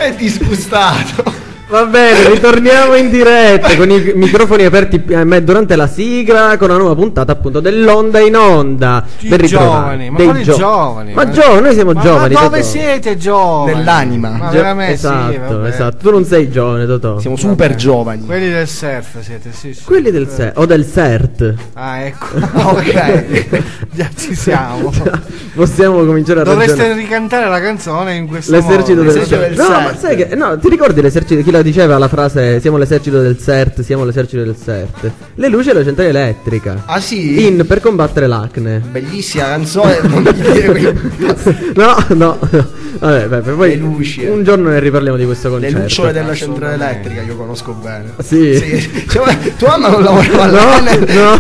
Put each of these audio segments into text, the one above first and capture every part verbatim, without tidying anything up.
È disgustato. Va bene, ritorniamo in diretta con i microfoni aperti eh, durante la sigla con la nuova puntata appunto dell'Onda in Onda. I giovani, ma quali gio- giovani? Ma giovani, noi siamo ma giovani. Ma dove Totò. siete giovani? Nell'anima. Ma Gio- veramente esatto, sì, vabbè. esatto. Tu non sei giovane, Totò. Siamo super Vabbè. giovani. Quelli del surf siete, sì, sì. Quelli del S E R o del S E R T. Ah, ecco. Ok. Già ci siamo. Possiamo cominciare a Dovreste ragionare. ricantare la canzone in questo L'esercito modo. del, L'esercito del no, S E R T. ma sai che no, ti ricordi l'esercito chi la diceva la frase siamo l'esercito del S E R T, siamo l'esercito del S E R T. Le luci della centrale elettrica. Ah sì? In per combattere l'acne. Bellissima canzone. Non mi dire quei- No, no. Vabbè, vabbè, poi Le luci. un giorno ne riparliamo di questo Le concerto. lucciole della centrale Assolutamente. elettrica io conosco bene. Sì. Sì. Cioè, tua mamma non lavorava No, all'Enel? no.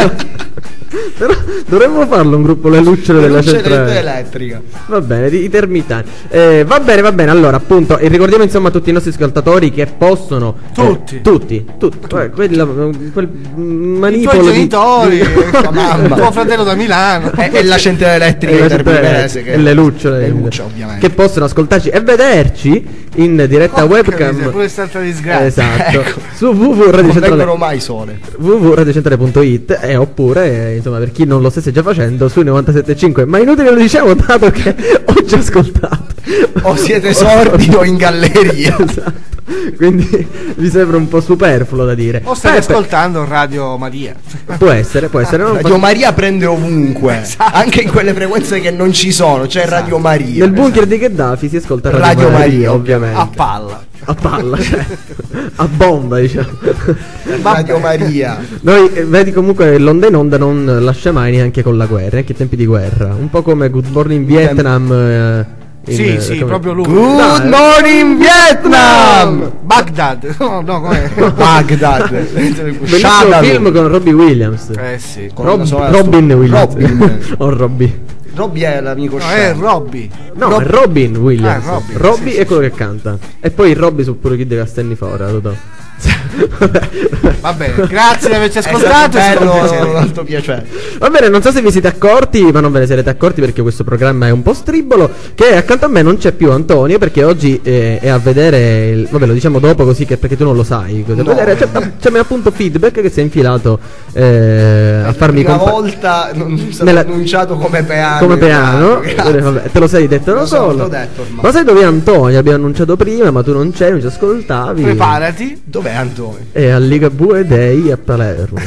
Però dovremmo farlo un gruppo le lucciole Le della lucciole centrale elettrica. Va bene, i termitani. Eh, va bene, va bene. Allora, appunto, e ricordiamo insomma a tutti i nostri ascoltatori che possono Tutti. eh, tutti, tutti, eh, quella- quel I manipolo tuoi di- genitori, di- tua mamma. tuo fratello da Milano. E, e la centrale elettrica e di la Termimese che- e le lucciole Le lucciole ovviamente. che possono ascoltarci e vederci in diretta Porca webcam. miseria, pure stata disgrazia. Esatto. Ecco. Su w w w punto radio Non centrale vengono mai sole. w w w punto radio centrale punto it e oppure eh, insomma per chi non lo stesse già facendo sui novantasette virgola cinque, ma inutile lo diciamo dato che ho già ascoltato. O siete sordi o in galleria. Esatto. Quindi mi sembra un po' superfluo da dire. O stai Eh, ascoltando Radio Maria. beh, può essere, può essere. non Radio fa- Maria prende ovunque, Esatto. anche in quelle frequenze che non ci sono, c'è Radio Maria. Nel bunker di Gheddafi si ascolta Radio, Radio Maria, Maria, ovviamente. A palla. A palla, cioè, a bomba, diciamo. Radio Maria. Noi, eh, vedi comunque l'onda in onda non lascia mai neanche con la guerra, neanche ai tempi di guerra. Un po' come Good Morning Vietnam. eh, in, Sì, eh, sì, come- proprio lui. Good Dai. morning Vietnam. Baghdad. No, no, com'è? Baghdad. Bellissimo Shadaloo. film con Robbie Williams. Eh sì. Con Rob- la sua- Robin Williams. Robin. o Robbie. Robbie è l'amico No, è Sean. Robby. No, Rob- è Robin Williams. Ah, Robin, Robbie sì, è sì, quello che canta. E poi Robbie su pure chi deve astenni fuori, Totò. Va bene, grazie di averci È stato ascoltato. è stato un bello, piacere. un alto piacere. Va bene, non so se vi siete accorti, ma non ve ne siete accorti perché questo programma è un po' stribolo. Che accanto a me non c'è più Antonio perché oggi eh, è a vedere. Il, vabbè, lo diciamo dopo così che perché tu non lo sai. Cosa No. vedere. C'è, c'è appunto feedback che si è infilato eh, a farmi La prima compa- volta non è stato Nella- annunciato come peano. come piano. Grazie. Eh, vabbè, te lo sei detto da Lo so, solo. l'ho detto ormai. Ma sai dove è Antonio? L'abbiamo annunciato prima, ma tu non c'eri, non ci ascoltavi. Preparati. Dov'è Antonio? E a Ligabue Day a Palermo.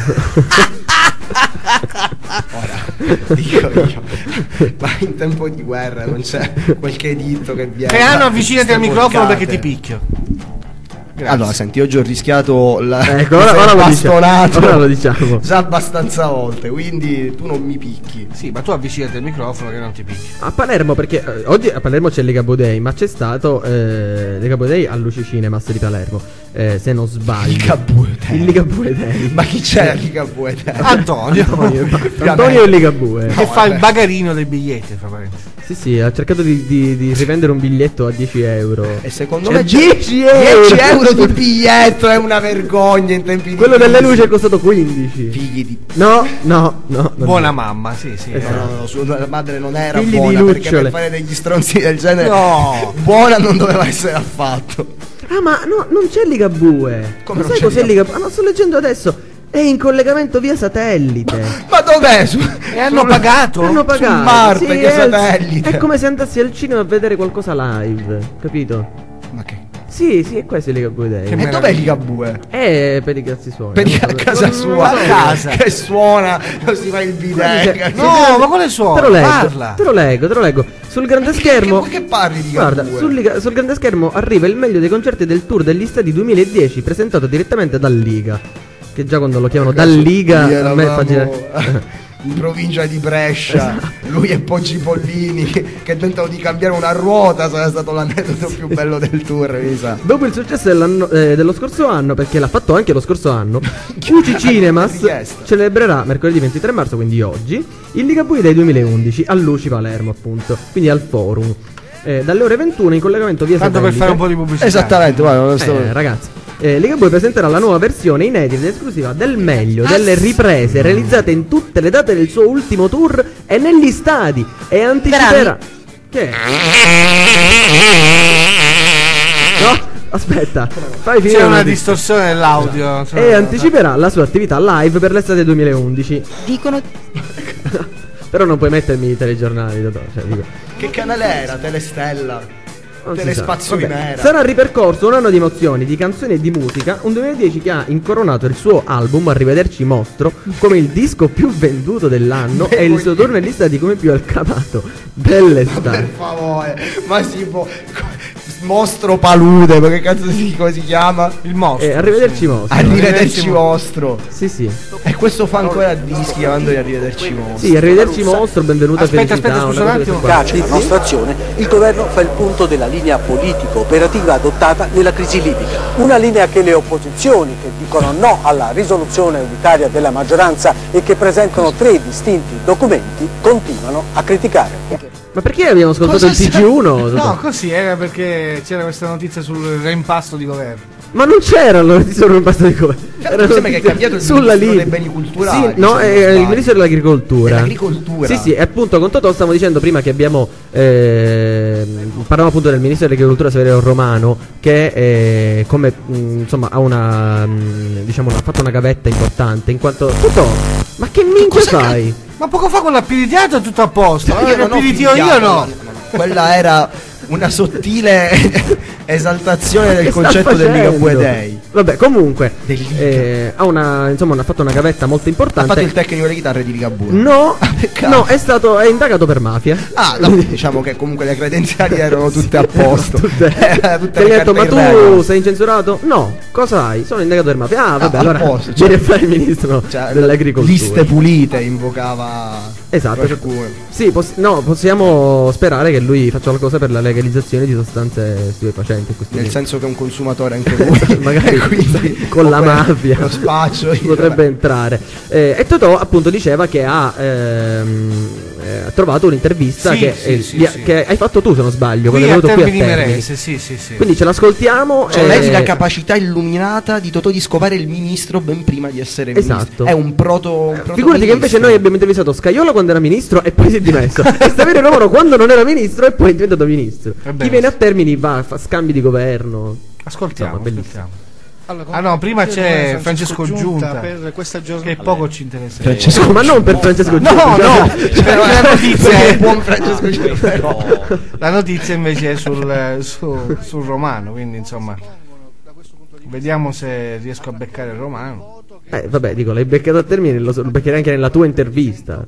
Ora, dico io. Ma in tempo di guerra non c'è qualche ditto che viene. Peano, avvicinati al Queste microfono porcate. perché ti picchio. Grazie. Allora, senti, oggi ho rischiato la Ecco, ora, ora lo diciamo. bastonato Ora lo diciamo. già abbastanza volte, quindi tu non mi picchi. Sì, ma tu avvicinati al microfono che non ti picchio. A Palermo, perché eh, oggi a Palermo c'è Ligabue Day, ma c'è stato eh, Ligabue Day al Luci Cinemas di Palermo, eh, se non sbaglio. Ligabue Day. Il Ligabue Day. Ma chi c'è Ligabue Day? Antonio. Antonio, Antonio e Ligabue. Che fa il bagarino dei biglietti, fra parentesi. Sì, sì, ha cercato di, di- di rivendere un biglietto a dieci euro. E secondo Cioè, me c'è- dieci euro! dieci euro di biglietto è una vergogna in tempi di Quello delle crisi. luci è costato quindici. Figli di No, no, no. non Buona è. mamma, sì, sì. Esatto. No, no, no, sua madre non era Figli di buona perché lucciole. per fare degli stronzi del genere No. buona non doveva essere affatto. Ah, ma no, non c'è Ligabue. Come Ma non sai c'è cos'è Ligabue? Ligabue? Ah, no, sto leggendo adesso. È in collegamento via satellite. Ma dov'è? Su- E hanno pagato? Hanno pagato. Su Marte, Sì, che è- satellite. È come se andassi al cinema a vedere qualcosa live, capito? Ma che? Sì, sì, è questo il Ligabue Day. Che E meraviglia. dov'è Ligabue? È per i cazzi suoi. Per non a so- casa non- sua a casa. che suona, non si fa il bidet. Guarda, No, ma quale suono? Te lo leggo, Parla. te lo leggo, te lo leggo. Sul grande Che- schermo. che, che parli di Guarda, Ligabue? sul, liga- sul grande schermo arriva il meglio dei concerti del tour degli stati duemiladieci presentato direttamente dal Liga. Che già quando lo chiamano dal Liga Lì a me fa eravamo girare. in provincia di Brescia, lui e Poggi Pollini che, che tentano di cambiare una ruota, sarà stato l'aneddoto più bello del tour, mi sa. Dopo il successo dell'anno- eh, dello scorso anno, perché l'ha fatto anche lo scorso anno, U C Cinemas richiesta. celebrerà mercoledì ventitré marzo, quindi oggi, il Ligabue Day duemilaundici a Luci Palermo, appunto, quindi al Forum. Eh, dalle ore ventuno in collegamento via Tanto per satellite. fare un po' di pubblicità. Esattamente, guarda, non sto- Eh, ragazzi, eh, Ligabue presenterà la nuova versione inedita ed esclusiva del meglio Ah, delle sì. riprese realizzate in tutte le date del suo ultimo tour e negli stadi e anticiperà. Che è? No, aspetta, fai finire C'è la una notizia. distorsione dell'audio. E anticiperà la sua attività live per l'estate duemilaundici. Dicono Però non puoi mettermi i telegiornali, Totò, cioè, dico. Che canale era? Telestella? Non si Telespazio sa. in Vabbè, era. sarà ripercorso un anno di emozioni, di canzoni e di musica, un duemiladieci che ha incoronato il suo album Arrivederci Mostro come il disco più venduto dell'anno e il suo turno in lista di come più acclamato Per dell'estate. favore, ma si può. Mostro palude, ma che cazzo si, come si chiama? Il mostro. Eh, arrivederci Mostro. Arrivederci mostro. Sì, sì. E questo fa ancora dischi chiamando di arrivederci mostro. Sì, arrivederci Mostro, benvenuta Aspetta, felicità. aspetta, scusa una un cosa attimo. qua. Efficace la nostra azione, il governo fa il punto della linea politico-operativa adottata nella crisi libica. Una linea che le opposizioni, che dicono no alla risoluzione unitaria della maggioranza e che presentano tre distinti documenti, continuano a criticare. Ma perché abbiamo ascoltato Cosa il T G uno? No, così era perché c'era questa notizia sul reimpasto di governo. Ma non c'era la notizia sul impasto di governo. Era sembra che è cambiato il sulla ministro Libia. dei beni culturali, Sì, no, se non è il sbaglio. ministro dell'agricoltura. Dell'agricoltura. Sì, sì, e appunto con Totò stavo dicendo prima che abbiamo eh, parlavamo appunto del ministro dell'agricoltura Saverio Romano che eh, come mh, insomma ha una mh, diciamo ha fatto una gavetta importante in quanto Totò, ma che minchia cosa fai? Ma poco fa con l'appiditiato è tutto a posto. Ma Ma io non ho l'appiditio io figliato, no. Quella era una sottile esaltazione del Che sta concetto del facendo? Ligabue Day. Vabbè, comunque Del Liga. eh, ha una insomma ha fatto una gavetta molto Ha importante. fatto il tecnico delle chitarre di Ligabue. No, peccato. no, è stato è indagato per mafia. Ah, no, diciamo che comunque le credenziali erano tutte a posto. Tutte. Eh, tutte Ti le hai detto, ma carte in regola. tu sei incensurato? No, cosa hai? Sono indagato per mafia. Ah, vabbè, Ah, a allora posto, devi cioè- fare il ministro Cioè, dell'agricoltura. liste pulite invocava Esatto. qualcuno. Sì, poss- no, possiamo sperare che lui faccia qualcosa per la legalizzazione di sostanze stupefacenti. Nel senso che è un consumatore anche lui. Magari E quindi con la come mafia lo spaccio potrebbe entrare. Eh, e Totò appunto diceva che ha ehm, eh, trovato un'intervista Sì, che, sì, eh, sì, di- sì. che hai fatto tu se non sbaglio, Qui quando è a venuto qui a Termini Termini. Imerese, sì, sì, sì. Quindi ce l'ascoltiamo. Cioè, eh, lei la capacità illuminata di Totò di scopare il ministro ben prima di essere Esatto. ministro. È un proto. Un proto Figurati che invece ministro. noi abbiamo intervistato Scaiola quando era ministro e poi si è dimesso. E Saverio Romano quando non era ministro e poi è diventato ministro. Ebbene, Chi viene a sì. Termini va, fa scambi di governo. Ascoltiamo, Insomma, bellissimo. ascoltiamo. Allora, Ah no, prima c'è Francesco Francesco Giunta, per questa giornata. che poco ci interessa. Francesco- Ma non per Francesco No, Giunta. no, cioè, la notizia Perché è il buon Francesco Giunta. la notizia invece è sul, su- sul Romano, quindi insomma vediamo se riesco a beccare il Romano. Eh, vabbè, dico, l'hai beccato a Termini, lo, so- lo beccherai anche nella tua intervista.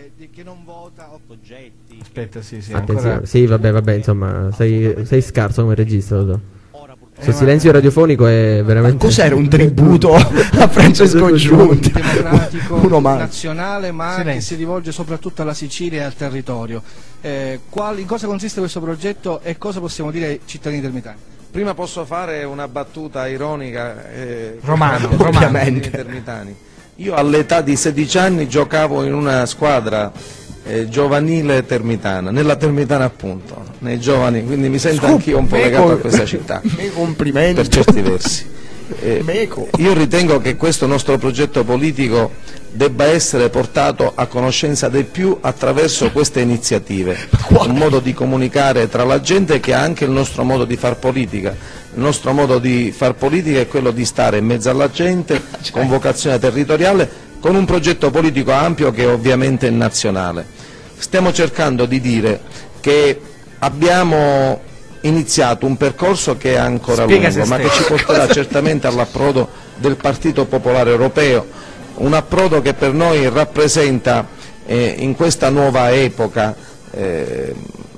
Aspetta, sì, sì, Attenzione. ancora. Sì, vabbè, vabbè, insomma, sei, sei scarso come regista, Totò. Questo Eh, ma- silenzio radiofonico è veramente. Cos'era un tributo a Francesco Giunta? democratico Uno ma nazionale, ma Silenzio. che si rivolge soprattutto alla Sicilia e al territorio. Eh, qual- in cosa consiste questo progetto e cosa possiamo dire ai cittadini termitani? Prima posso fare una battuta ironica eh, Romano, con i romano. cittadini termitani. Io all'età di sedici anni giocavo in una squadra eh, giovanile termitana, nella Termitana appunto, nei giovani, quindi mi sento anch'io un po' legato a questa città, Mi complimenti. per certi versi. Eh, Meco. io ritengo che questo nostro progetto politico debba essere portato a conoscenza dei più attraverso queste iniziative, un modo di comunicare tra la gente che ha anche il nostro modo di far politica. Il nostro modo di far politica è quello di stare in mezzo alla gente, con vocazione territoriale, con un progetto politico ampio che ovviamente è nazionale. Stiamo cercando di dire che abbiamo iniziato un percorso che è ancora Spiega se lungo, ma che stesso. ci porterà certamente all'approdo del Partito Popolare Europeo, un approdo che per noi rappresenta eh, in questa nuova epoca eh,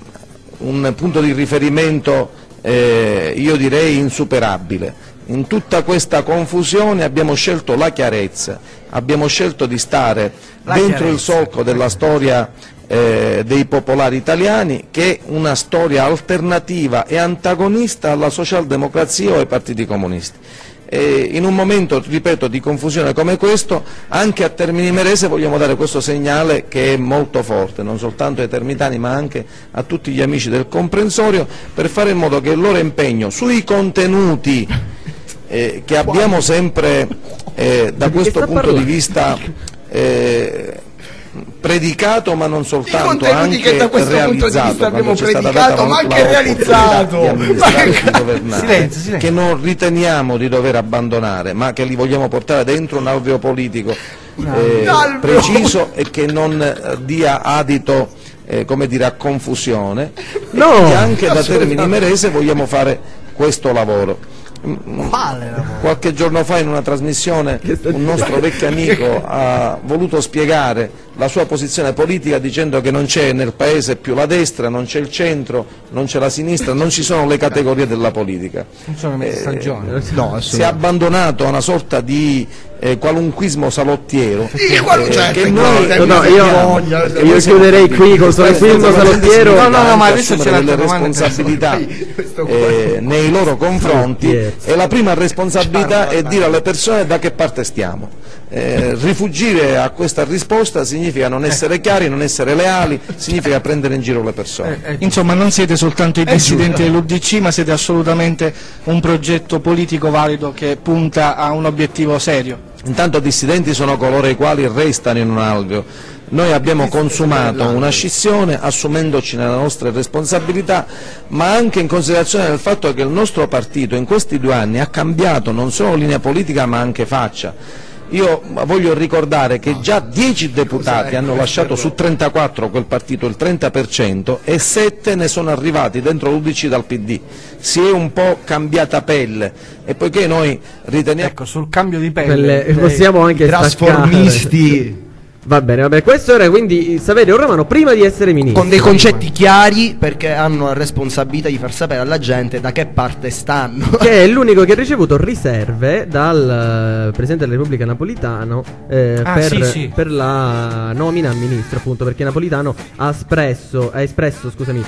un punto di riferimento eh, io direi insuperabile. In tutta questa confusione abbiamo scelto la chiarezza, abbiamo scelto di stare La dentro chiarezza. il solco della storia eh, dei popolari italiani, che è una storia alternativa e antagonista alla socialdemocrazia o ai partiti comunisti. E in un momento, ripeto, di confusione come questo, anche a Termini Imerese vogliamo dare questo segnale che è molto forte, non soltanto ai termitani ma anche a tutti gli amici del comprensorio, per fare in modo che il loro impegno sui contenuti eh, che abbiamo sempre eh, da Di che questo sta punto parlando? di vista eh, predicato ma non soltanto, contenuti anche che da questo punto di realizzato, vista abbiamo quando ci è stata predicato, data ma la anche realizzato. di amministrare e di governare, Silenzio, silenzio. che non riteniamo di dover abbandonare, ma che li vogliamo portare dentro un alveo politico eh, Alveo. preciso e che non eh, dia adito eh, come dire, a confusione. No, e quindi anche da Termini Imerese vogliamo fare questo lavoro. Qualche giorno fa in una trasmissione un nostro vecchio amico ha voluto spiegare la sua posizione politica dicendo che non c'è nel paese più la destra, non c'è il centro, non c'è la sinistra, non ci sono le categorie della politica. Non sono mezze stagioni. No, Si è abbandonato a una sorta di eh, qualunquismo salottiero Sì, qual- eh, certo, che no, noi no, no, io, Io io chiuderei qui con questo film salottiero. No, no, no, ma adesso assumere c'è delle l'altra domanda responsabilità Questo qua. eh, nei loro confronti, Salottiero. e la prima responsabilità è dire alle persone da che parte stiamo. Eh, rifugire a questa risposta significa non essere chiari, non essere leali, significa prendere in giro le persone. Insomma, non siete soltanto i dissidenti dell'U D C, ma siete assolutamente un progetto politico valido che punta a un obiettivo serio. Intanto dissidenti sono coloro i quali restano in un alveo. Noi abbiamo consumato una scissione assumendoci le nostre responsabilità, ma anche in considerazione del fatto che il nostro partito in questi due anni ha cambiato non solo linea politica ma anche faccia. Io voglio ricordare che già dieci deputati hanno lasciato su trentaquattro quel partito il trenta per cento e sette ne sono arrivati dentro l'U D C dal P D. Si è un po' cambiata pelle e poiché noi riteniamo... Ecco, sul cambio di pelle. Quelle- lei- possiamo anche trasformisti Va bene, vabbè, questo era quindi Saverio Romano prima di essere ministro. con dei concetti chiari, perché hanno la responsabilità di far sapere alla gente da che parte stanno. Che è l'unico che ha ricevuto riserve dal eh, Presidente della Repubblica Napolitano eh, Ah, per, sì, sì. per la nomina a ministro, appunto, perché Napolitano ha espresso, ha espresso scusami,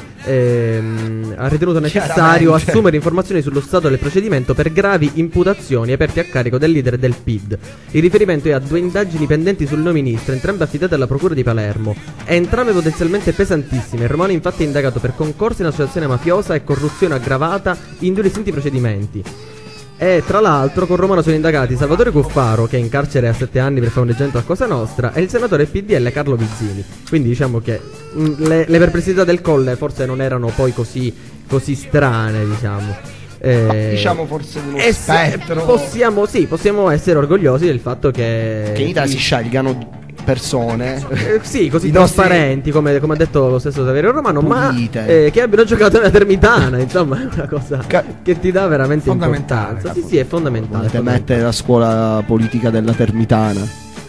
ehm, ha ritenuto necessario Chiaramente. assumere informazioni sullo stato del procedimento per gravi imputazioni aperte a carico del leader del P I D. Il riferimento è a due indagini pendenti sul neo ministro, entrambe affidate alla Procura di Palermo, entrambe potenzialmente pesantissime. Romano infatti è indagato per concorso in associazione mafiosa e corruzione aggravata in due distinti procedimenti. E tra l'altro con Romano sono indagati Salvatore Cuffaro, che è in carcere a sette anni per favoreggiamento a Cosa Nostra, e il senatore P D L Carlo Vizzini. Quindi diciamo che mh, le, le perplessità del Colle forse non erano poi così, così strane, diciamo. Eh, Diciamo forse uno e se- spettro. possiamo, sì, possiamo essere orgogliosi del fatto che, Che in Italia si scelgano persone. eh, sì, così I nostri- trasparenti, come, come ha detto lo stesso Saverio Romano, Pulite. ma eh, che abbiano giocato nella Termitana, insomma, è una cosa Ca- che ti dà veramente Fondamentale, importanza. Sì, sì, è fondamentale. Volete fondamentale. mettere la scuola politica della Termitana.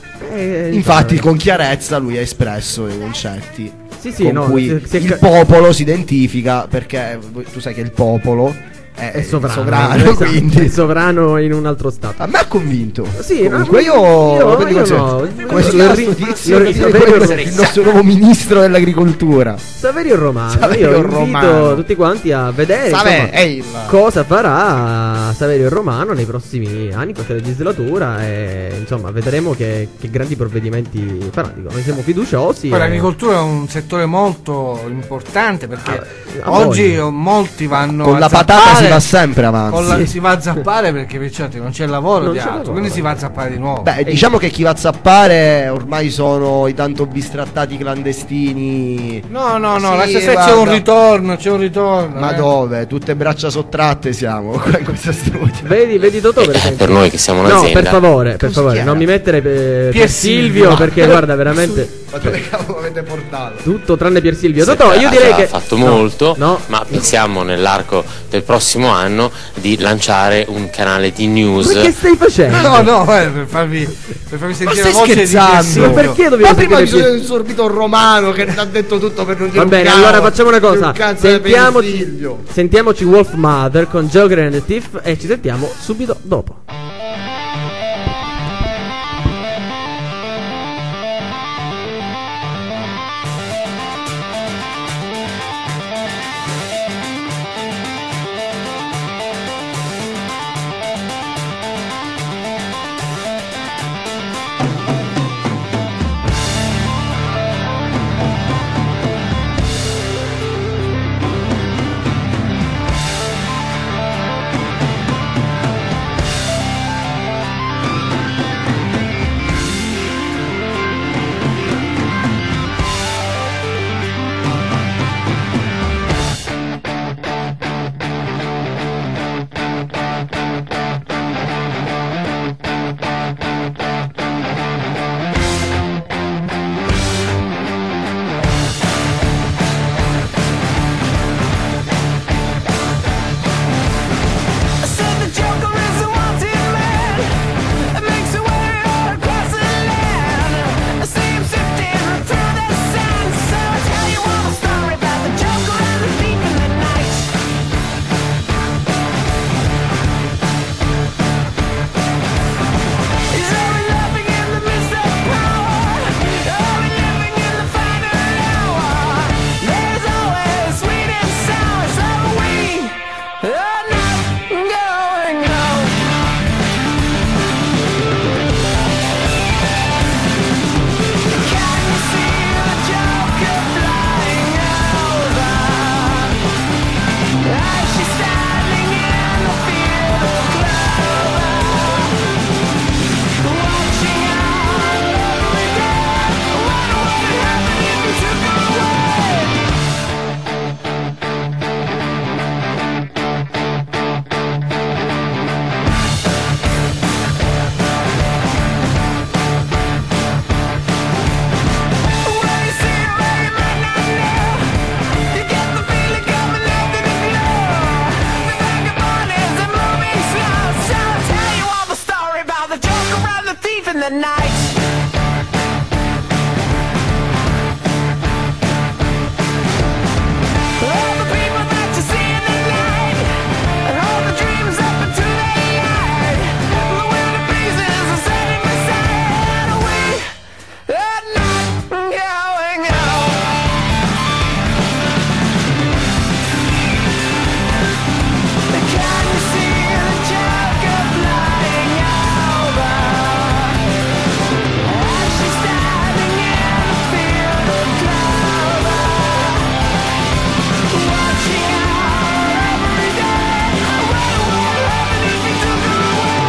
Eh, Infatti diciamo, con chiarezza lui ha espresso i concetti sì, sì, con no, cui si- si è il ca- popolo si identifica, perché tu sai che il popolo è, è sovrano, sovrano, esatto, quindi è sovrano in un altro stato. a me ha convinto. Sì, comunque no, io, io- vedi io questo- no. come si Lo chiama ri- sto tizio? lo ri- Quello Saverio- è il nostro nuovo ministro dell'agricoltura. Saverio Romano, Saverio io invito Romano. tutti quanti a vedere Save- insomma, è il- cosa farà Saverio Romano nei prossimi anni, in questa legislatura, e insomma vedremo che, che grandi provvedimenti farà. Dico, noi siamo fiduciosi. Poi e- l'agricoltura è un settore molto importante perché Ah, a oggi voglia. molti vanno Con a la patata zappare, si va sempre avanti. con la- Sì. si va a zappare perché per certo non c'è lavoro Non di c'è altro, lavoro. quindi si va a zappare di nuovo. Beh, diciamo che chi va a zappare ormai sono i tanto bistrattati clandestini. No, no, no, Sì, lascia stare, c'è guarda. un ritorno, c'è un ritorno. Ma eh. dove? Tutte braccia sottratte siamo qua in questo studio. Vedi, vedi Totò per Eh, esempio. per noi che siamo No, un'azienda. per favore, per Come si favore, chiama? non mi mettere per, Pier per Silvio, Silvio. perché guarda veramente Ma dove cavolo avete portato? tutto tranne Pier Silvio. Si è Totò, io direi già che fatto no, molto, no. ma pensiamo nell'arco del prossimo anno di lanciare un canale di news. Ma che stai facendo? No, no, eh, per farvi, per farvi Ma sentire stai la voce di scherzando? Pier Silvio. Ma perché dobbiamo Ma prima sentire bisogna Pier- un sorbito romano che ti ha detto tutto per non dire Va un bene, cavolo. allora facciamo una cosa. Un cazzo di Sentiamoci, Silvio. sentiamoci Wolf Mother con Joker and the Thief e ci sentiamo subito dopo. the night. All the people that you see in the night, and all the dreams up into the light. The wind of breezes are setting me sad. We are not going home. Can you see the Joker flying over? As she's standing in a field of clover, watching her every day. What would happen if we took her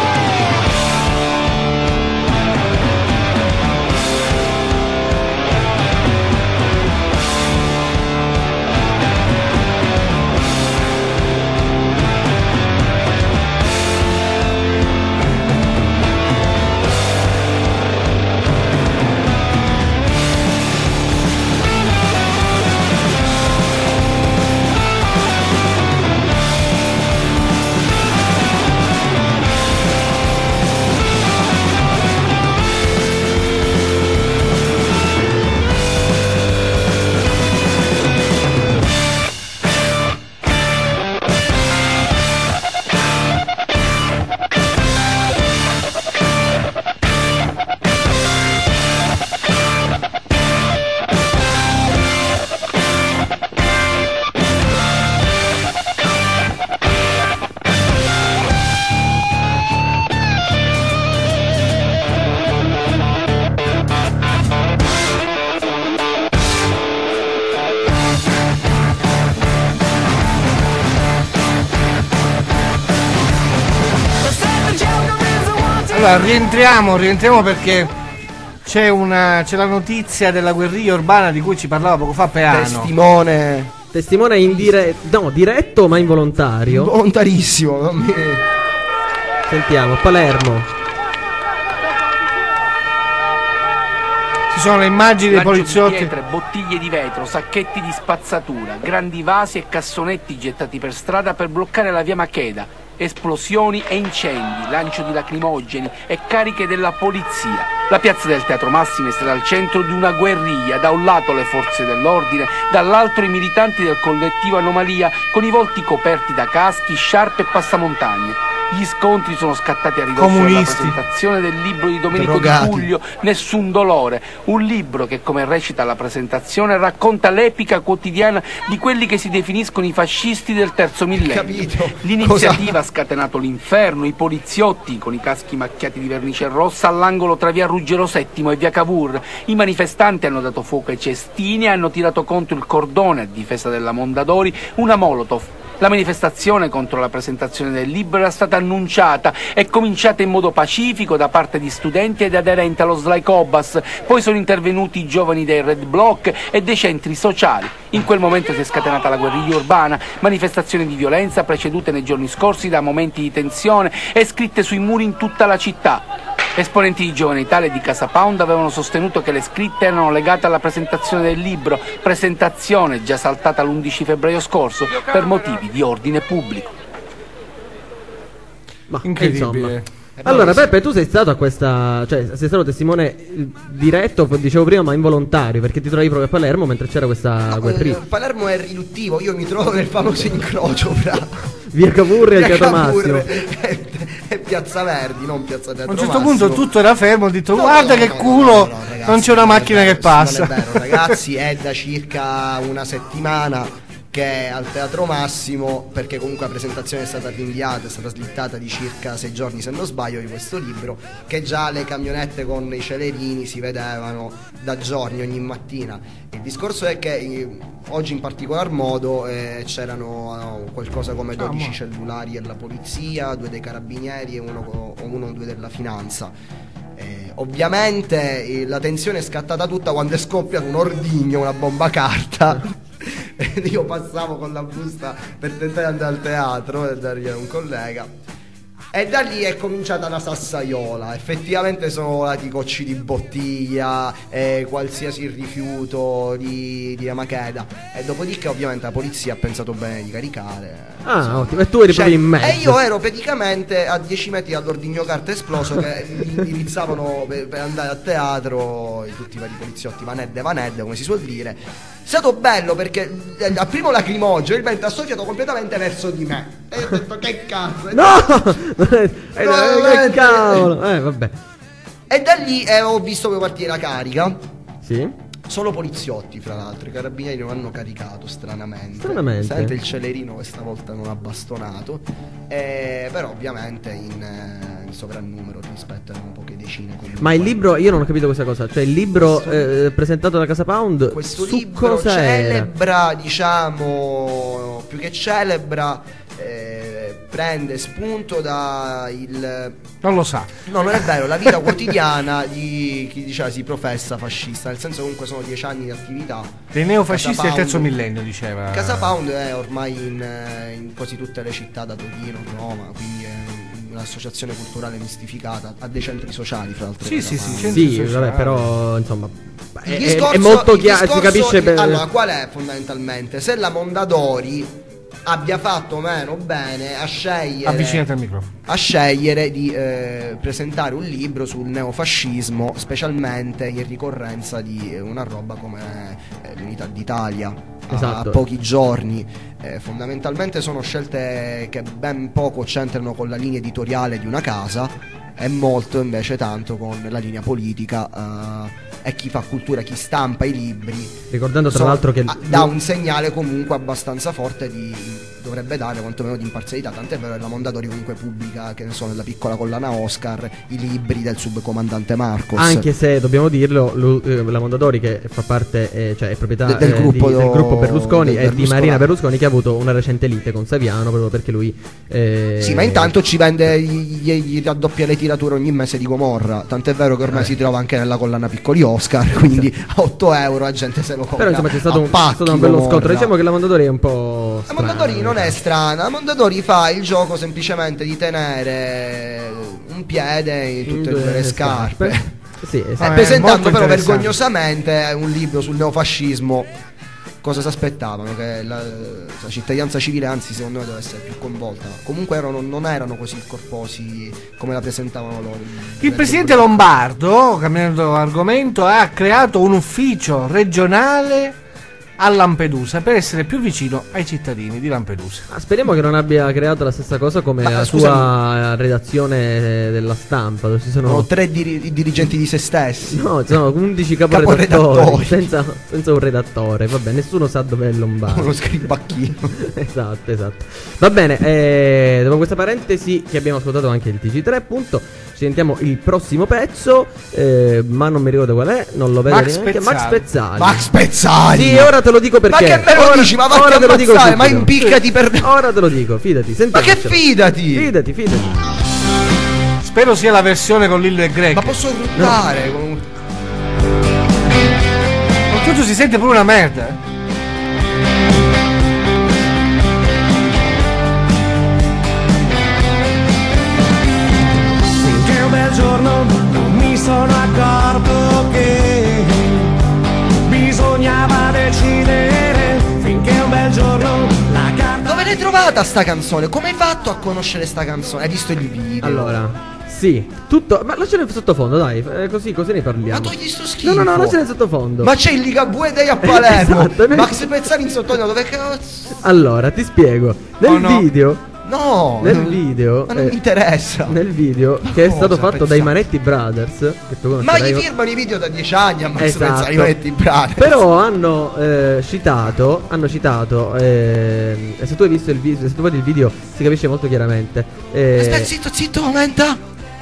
Allora, rientriamo, rientriamo perché c'è una c'è la notizia della guerriglia urbana di cui ci parlava poco fa Peano. Testimone. Testimone in dire... no, diretto ma involontario. Volontarissimo. Non mi... Sentiamo, Palermo. Ci sono le immagini dei Lancio di poliziotti. pietre, bottiglie di vetro, sacchetti di spazzatura, grandi vasi e cassonetti gettati per strada per bloccare la via Macheda. Esplosioni e incendi, lancio di lacrimogeni e cariche della polizia. La piazza del Teatro Massimo è stata al centro di una guerriglia, da un lato le forze dell'ordine, dall'altro i militanti del collettivo Anomalia con i volti coperti da caschi, sciarpe e passamontagna. Gli scontri sono scattati a ridosso della presentazione del libro di Domenico Drogati. Di Tullio, Nessun dolore, un libro che, come recita la presentazione, racconta l'epica quotidiana di quelli che si definiscono i fascisti del terzo millennio. Capito. L'iniziativa ha scatenato l'inferno, i poliziotti con i caschi macchiati di vernice rossa all'angolo tra via Ruggero settimo e via Cavour. I manifestanti hanno dato fuoco ai cestini e hanno tirato contro il cordone a difesa della Mondadori, una Molotov. La manifestazione contro la presentazione del libro era stata annunciata e cominciata in modo pacifico da parte di studenti ed aderenti allo Slaikobas, poi sono intervenuti i giovani dei Red Bloc e dei centri sociali. In quel momento si è scatenata la guerriglia urbana, manifestazioni di violenza precedute nei giorni scorsi da momenti di tensione e scritte sui muri in tutta la città. Esponenti di Giovane Italia e di Casa Pound avevano sostenuto che le scritte erano legate alla presentazione del libro, presentazione già saltata l'undici febbraio scorso per motivi di ordine pubblico. Ma, Incredibile. insomma. Allora Peppe, tu sei stato a questa, cioè sei stato testimone diretto, dicevo prima, ma involontario, perché ti trovavi proprio a Palermo mentre c'era questa No, guerriglia. eh, Palermo è riduttivo, io mi trovo nel famoso incrocio fra Via Cavour e il Via Teatro Cavour Massimo. e, e Piazza Verdi, non Piazza Teatro A un certo Massimo. punto tutto era fermo, ho detto No, guarda no, che no, culo, no, no, ragazzi, non c'è una non è macchina vero, che passa. Non è vero, ragazzi, è da circa una settimana che è al Teatro Massimo, perché comunque la presentazione è stata rinviata, è stata slittata di circa sei giorni se non sbaglio di questo libro, che già le camionette con i celerini si vedevano da giorni, ogni mattina. Il discorso è che eh, oggi in particolar modo eh, c'erano eh, qualcosa come dodici cellulari della polizia, due dei carabinieri e uno o uno o due della finanza. Eh, ovviamente eh, la tensione è scattata tutta quando è scoppiato un ordigno, una bomba carta. Io passavo con la busta per tentare di andare al teatro e dargli a un collega E da lì è cominciata la sassaiola. Effettivamente sono volati cocci di bottiglia, eh, qualsiasi rifiuto di, di Makeda. E dopodiché ovviamente la polizia ha pensato bene di caricare. Ah, Insomma. ottimo. E tu eri Cioè, proprio in mezzo. E io ero praticamente a dieci metri dall'ordigno carta esploso che mi indirizzavano per, per andare a teatro, tutti i vari poliziotti, vanedde, vanedde, come si suol dire. È stato bello perché al primo lacrimogeno il vento ha soffiato completamente verso di me. E ho detto che cazzo. No! Eh, che cavolo! Eh, vabbè. E da lì eh, ho visto che partire la carica. Sì. Solo poliziotti, fra l'altro. I carabinieri non hanno caricato, stranamente. Stranamente. Sente il celerino questa volta non ha bastonato. Eh, però ovviamente in, eh, in sovrannumero rispetto a poche decine. Comunque. Ma il libro, io non ho capito questa cosa. Cioè il libro eh, presentato da Casa Pound, questo su libro cosa celebra, era? diciamo, più che celebra, eh, prende spunto da il... Non lo sa. No, non è vero, la vita quotidiana di chi diceva si professa fascista, nel senso comunque sono dieci anni di attività. Dei neofascisti del Casa terzo Pound- millennio, diceva. Casa Pound è ormai in, in quasi tutte le città, da Torino, Roma, quindi è un'associazione culturale mistificata, ha dei centri sociali fra l'altro. Sì, sì, sì, Sì, centri vabbè, sociali. però insomma è, Il è- discorso, è molto il chiaro, si discorso- capisce bene. Allora, qual è fondamentalmente? Se la Mondadori abbia fatto meno bene a scegliere Avvicinati al microfono. a scegliere di eh, presentare un libro sul neofascismo, specialmente in ricorrenza di eh, una roba come eh, l'Unità d'Italia, a- Esatto. a pochi giorni. Eh, fondamentalmente sono scelte che ben poco c'entrano con la linea editoriale di una casa e molto invece tanto con la linea politica eh, e chi fa cultura, chi stampa i libri. Ricordando tra So- l'altro che ah, dà un segnale comunque abbastanza forte di dovrebbe dare quantomeno di imparzialità, tant'è vero che la Mondadori comunque pubblica, che ne so, nella piccola collana Oscar i libri del subcomandante Marcos, anche se dobbiamo dirlo, lu- eh, la Mondadori che fa parte, eh, cioè è proprietà De- del eh, gruppo- di- del gruppo Berlusconi del e di Berlusconi. Marina Berlusconi, che ha avuto una recente lite con Saviano proprio perché lui eh, sì, ma intanto ci vende, gli, gli raddoppia le tirature ogni mese di Gomorra, tant'è vero che ormai Eh. si trova anche nella collana piccoli Oscar, quindi a otto euro la gente se lo compra. però insomma c'è stato a un, pacchi c'è stato un bello Gomorra. scontro. Diciamo che la Mondadori è un po' La Mondadori strana, non è diciamo. strana, la Mondadori fa il gioco semplicemente di tenere un piede in tutte e due le scarpe. Sì, Eh, esatto. è presentando molto però interessante. vergognosamente un libro sul neofascismo. Cosa si aspettavano? Che la, la cittadinanza civile, anzi, secondo me deve essere più coinvolta. Comunque erano, non erano così corposi come la presentavano loro. Il presidente Lombardo, cambiando argomento, ha creato un ufficio regionale a Lampedusa per essere più vicino ai cittadini di Lampedusa. Ah, speriamo che non abbia creato la stessa cosa come Ma, la scusami. sua redazione della stampa, dove ci sono Sono tre diri- dirigenti di se stessi. no, ci sono undici caporedattori Caporedattori. senza, senza un redattore. Vabbè, nessuno sa dov'è il Lombardo. Uno scribacchino. Esatto, esatto. Va bene, eh, dopo questa parentesi che abbiamo ascoltato anche il T G tre, appunto, ci sentiamo il prossimo pezzo, eh, ma non mi ricordo qual è, non lo vedo Max neanche. Pezzali. Max Pezzali. Max Pezzali. Sì, ora te lo dico perché. Ma che me lo Ora- dici? Ma ora vatti te lo dico ammazzare, ma subito. impiccati per... Ora te lo dico, fidati, Ma sentiamocelo. che fidati? Fidati, fidati. Spero sia la versione con Lillo e Greg. Ma posso ruttare? con- Oltretutto si sente pure una merda. eh. Finché un bel giorno non mi sono accorto che bisognava decidere. Finché un bel giorno la carta. Dove l'hai trovata sta canzone? Come hai fatto a conoscere sta canzone? Hai visto il video? Allora, sì, tutto. Ma lascialo in sottofondo, dai, eh, così, così ne parliamo. Ma togli sto schifo. No, no, no, lascialo in sottofondo. Ma c'è il Ligabue Day a Palermo. Esatto, Max Pezzali in sottofondo, dove cazzo? Allora, ti spiego. Nel Oh, no. video. No, Nel non- video. Ma non eh, mi interessa. Nel video che è cosa, stato fatto Pezzali? dai Manetti Brothers, che tu Ma conoscerai. gli firmano i video da dieci anni a Max Esatto. Pezzali, metti in brano. Però hanno eh, citato, hanno citato, eh, e se tu hai visto il video, se tu vedi il video si capisce molto chiaramente. eh, Aspetta, zitto, zitto, aumenta.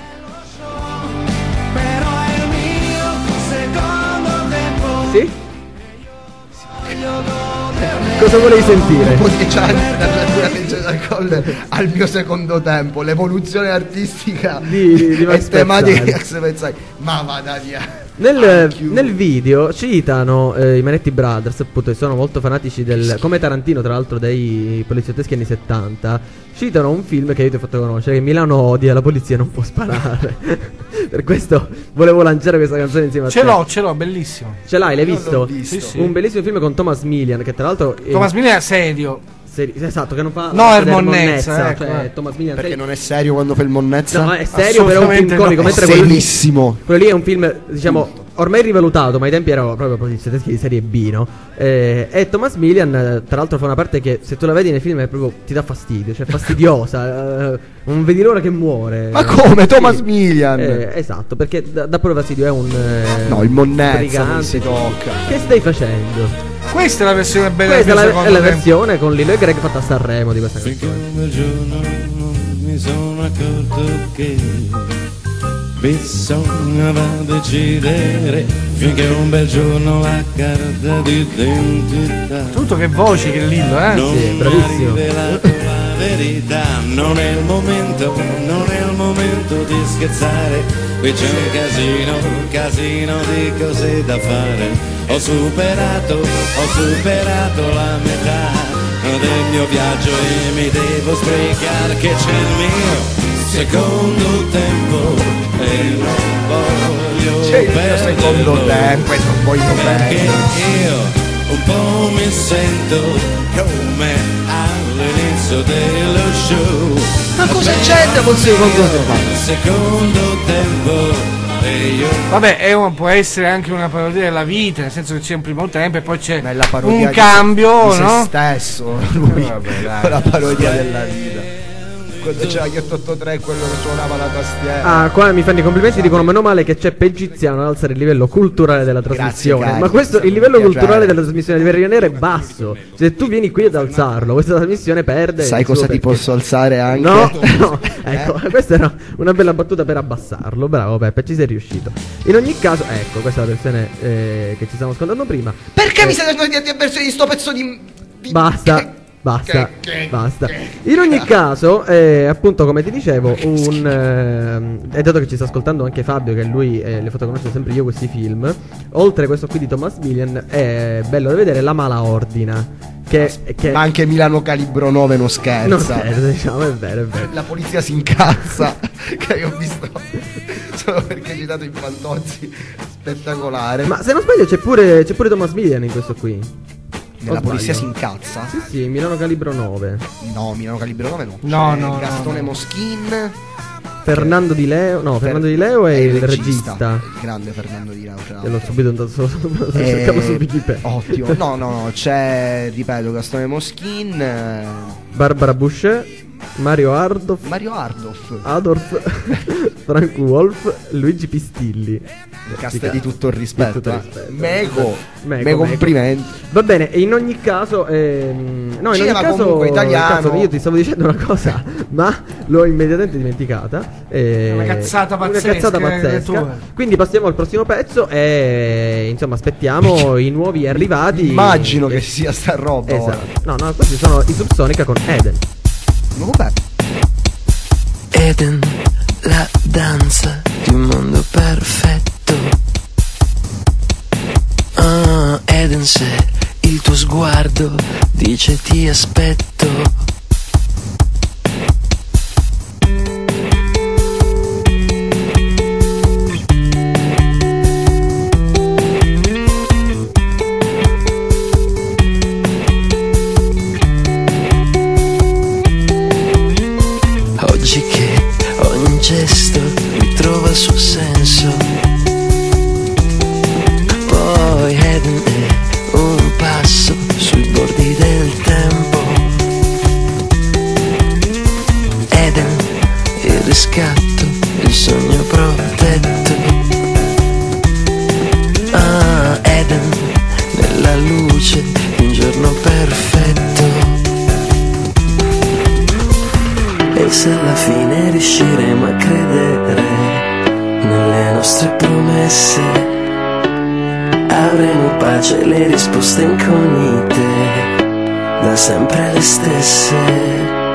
Però è il mio secondo tempo. Sì? Cosa volevi sentire? Un po' dieci anni dalla tua Cesare Colle al mio secondo tempo, l'evoluzione artistica Di- di- di e Max tematica Pezzali. di Max Pezzali. Ma vada via. Nel, nel video citano eh, i Manetti Brothers, appunto, che sono molto fanatici del, come Tarantino tra l'altro, dei poliziotteschi anni settanta. Citano un film che io ti ho fatto conoscere, che Milano odia, la polizia non può sparare. Per questo volevo lanciare questa canzone insieme a Ce te. l'ho, ce l'ho, bellissimo. Ce l'hai, l'hai Non visto? l'ho visto. Sì, sì. Un bellissimo film con Thomas Milian, che tra l'altro è Thomas Milian è serio. seri- esatto, che non fa No, la è parte del monnezza, ecco, cioè eh. Thomas Milian Perché sei- non è serio quando fa il monnezza? No, è serio, però è un film Assolutamente comico, no. mentre quello lì, Serissimo. quello lì è un film, diciamo, ormai rivalutato, ma ai tempi erano proprio poliziotteschi di serie B, no? Eh, e Thomas Milian, eh, tra l'altro, fa una parte che se tu la vedi nel film è proprio, ti dà fastidio, cioè fastidiosa. eh, non vedi l'ora che muore. Ma come? Thomas Sì. Milian? Eh, esatto, perché da, da pure fastidio, è un eh, No, il monnezza brigante. non si tocca. Che stai facendo? Questa è la versione bella Questa è del la, secondo è la tempo. versione con Lilo e Greg fatta a Sanremo di questa Finché canzone. un bel giorno non mi sono accorto che bisognava decidere, finché un bel giorno la carta d'identità Tutto che voci che Lillo, eh? non Sì, mi bravissimo. ha rivelato la verità. Non è il momento, non è il momento di scherzare, qui c'è un casino, un casino di cose da fare. Ho superato, ho superato la metà del mio viaggio e mi devo sbrigare, che c'è il mio secondo tempo e non voglio C'è il mio perderlo, secondo tempo e non voglio perché perderlo. io un po' mi sento come all'inizio dello show. Ma cosa c'entra col secondo tempo? Secondo tempo e io Vabbè, è un- può essere anche una parodia della vita, nel senso che c'è un primo tempo e poi c'è Ma è la parodia un di- cambio, di se no? stesso, lui, Vabbè, dai. la parodia della vita. Quando c'era gli otto otto tre, quello che suonava la tastiera. Ah, qua mi fanno i complimenti, dicono meno male che c'è Peggiziano ad alzare il livello culturale della trasmissione. cari, Ma questo, il livello piacere. culturale della trasmissione deve rimanere basso. Se tu vieni qui ad alzarlo, questa trasmissione perde. Sai il suo cosa ti perché. posso alzare anche? No, no, ecco, questa era una bella battuta per abbassarlo. Bravo Peppe, ci sei riuscito. In ogni caso, ecco, questa è la versione eh, che ci stiamo ascoltando prima. Perché Eh, mi siete andati a dire versione di sto pezzo di... di- Basta. che- Basta, che- che- basta. che- In ogni caso, eh, appunto, come ti dicevo, un ehm, e dato che ci sta ascoltando anche Fabio, che lui eh, le fatto conoscere sempre io questi film, oltre a questo qui di Thomas Milian, è bello da vedere La Mala Ordina. Che, che Ma anche Milano Calibro nove non scherza. non scherzo, diciamo, è vero, è vero. La polizia si incazza. Che io ho visto solo perché hai citato i Fantozzi. Spettacolare. Ma se non sbaglio c'è pure, c'è pure Thomas Milian in questo qui. Nella o polizia sbaglio? si incazza? Sì, sì, Milano Calibro nove. No, Milano Calibro nove no. No, C'è no, Gastone no. Moschin. Fernando Di Leo, no, Fernando Di Leo è il regista. Il grande Fernando Di Leo. tra Che l'ho l'altro. subito andato solo solo- Eh, cercavo su Wikipedia. Ottimo. No, no, no, c'è, ripeto, Gastone Moschin, eh, Barbara Boucher, Mario Ardoff, Mario Ardoff. Adolf, Frank Wolf, Luigi Pistilli. Il cast di tutto il rispetto. Di tutto il eh. rispetto. Mego. Mego, Me Mego. complimenti. Va bene, e in ogni caso, ehm, no, in Cinema ogni caso, comunque italiano. cazzo, io ti stavo dicendo una cosa, ma l'ho immediatamente dimenticata. eh, Una cazzata pazzesca, Una cazzata eh, pazzesca. tu. Quindi passiamo al prossimo pezzo e insomma aspettiamo i nuovi arrivati. Immagino che sia sta roba. ora. Esatto. No, no, questi sono i Subsonica con Eden. Ma vabbè. Eden, la danza di un mondo perfetto. Ah, Eden, se il tuo sguardo dice ti aspetto. Oggi che ogni gesto ritrova il suo senso. Poi Eden è un passo sui bordi del tempo. Eden, il riscatto, il sogno protetto. Ah, Eden, nella luce di un giorno perfetto. E se alla fine riusciremo a credere nelle nostre promesse, avremo pace, le risposte incognite, da sempre le stesse.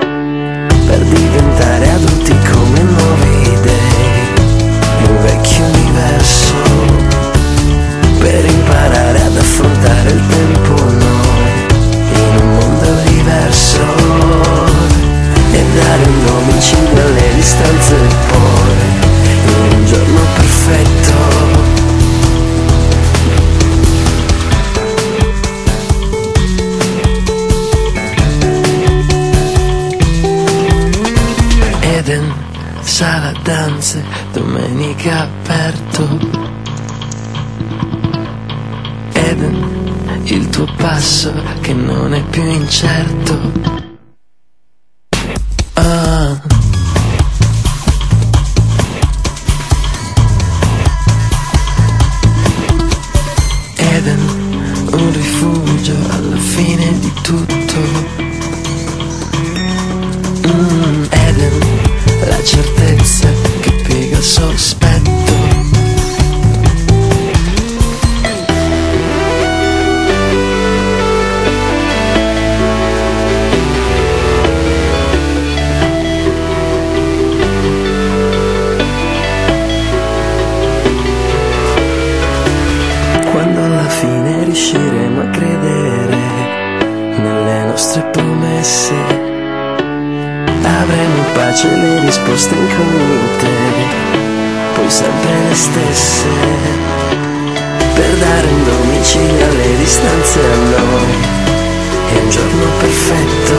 diventare adulti come nuovi dei, un vecchio universo, per imparare ad affrontare il tempo noi, in un mondo diverso, e dare un domicilio alle distanze poi, in un giorno perfetto. Eden, sala danze, domenica aperto. Eden, il tuo passo che non è più incerto. Ah. Eden, un rifugio alla fine di tutto. Mm, Eden, la certezza che piega il sospetto. Quando alla fine riusciremo a credere nelle nostre promesse, avremo in pace le risposte incognite, poi sempre le stesse, per dare un domicilio alle distanze a noi, e un giorno perfetto,